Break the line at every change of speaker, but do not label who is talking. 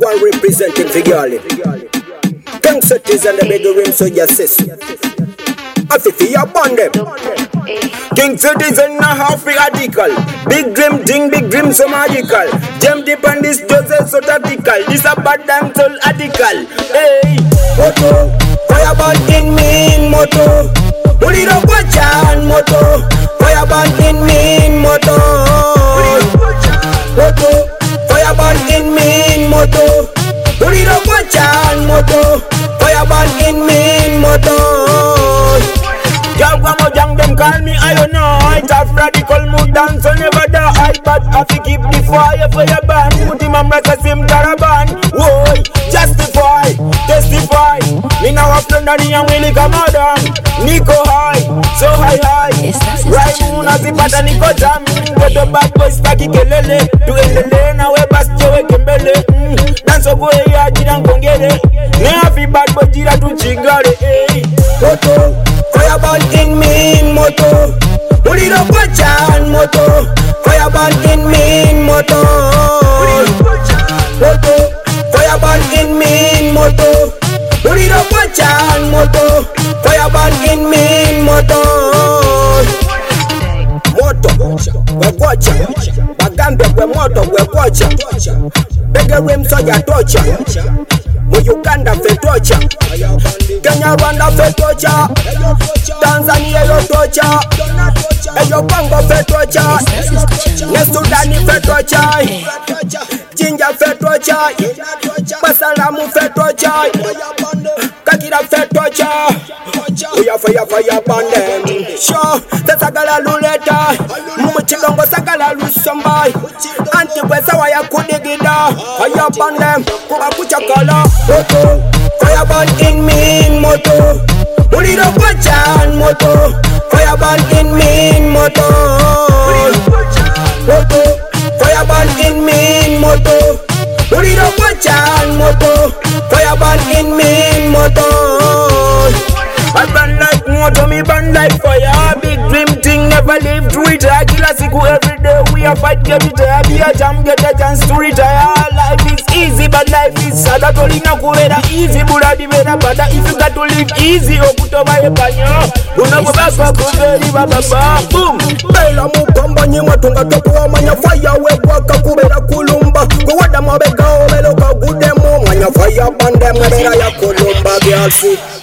one representing for girlie. King Cities and the big rim so you sis. Afifi upon them. King Citizen na half radical. Big dream so magical. Gem deep on this Joseph so tactical. This a bad damn soul radical. Hey, moto, fireball in me in moto. Puli no watchan moto, fireball in me in moto. Moto, fireball in me in moto. Puli no watchan moto, fireball in me in moto. Jagwamo jang them call me Ionite. Tough radical mood dance so never die. But I fi keep the fire for your band. Put him on like a sim caravan. Whoa, justify, testify. Me now a London and Willie come on. Nico high, so high. Right moon as the pattern Nico jam. Go to bad boys taki kelele. To endele na we bas chewe kembele. Dance so go ya jiran kongele. Me a fi bad boy jira tu chingare. Toto. Fireball in me in moto. Put it up watchan moto. Fireball in me in moto. Moto. Fireball in me in moto. Put it up watchan moto. Fireball in me in moto. Moto. We watcha. Bagambe we moto we watcha. Bege rim so ya torture. Mu Uganda fe torture. Kenya Rwanda fe torture. Tanzania yo torture. Eyo Congo fe torture. Ne Sudan fe torture. Jinja fe torture. Basalamu fe torture. Kakira fe torture. Uya fire bandem. Sure, tesagala luleta. Mumuchilongo sagala lusombai. Anti wesa waya kudigida. Fire bandem. Kuba kuchakala. Moto, fireball in me in moto. Put it up watchan moto. Fireball in me in moto. Moto, fireball in me in moto. Put it up watchan moto. Fireball in me in moto. I burn like moto, me burn like fire. Big dream thing, never live through it. I kill a sickle every day. We a fight, get it. I be a jam, get a chance to retire. Life is easy, but life is sad. I told you not to wear easy, but I did better. But if you got to live easy, oh, put over your panyo. You know, go back up, boom. Bella Mukamba, Nimatunga, Topo, Mania fire, we walk a Kubera Kulumba. Go what the Mabega, Meloka, good demo, Mania fire, Bandam, Kulumba, Galsi.